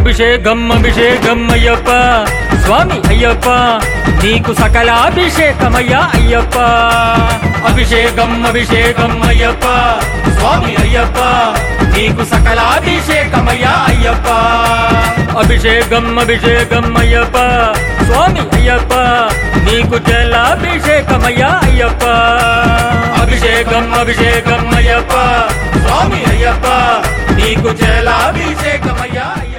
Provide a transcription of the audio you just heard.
అభిషేకం అభిషేకం అయ్యప్ప స్వామి అయ్యప్ప నీకు సకలాభిషేకమయ్యా అయ్యప్ప అభిషేకం అభిషేకం అయ్యప్ప స్వామి అయ్యప్ప నీకు సకలాభిషేకమయ్యా అయ్యప్ప అభిషేకం అభిషేకం అయ్యప్ప స్వామి అయ్యప్ప నీకు జలాభిషేకమయ్యా అయ్యప్ప అభిషేకం అభిషేకం అయ్యప్ప స్వామి అయ్యప్ప నీకు జలాభిషేకమయ్యా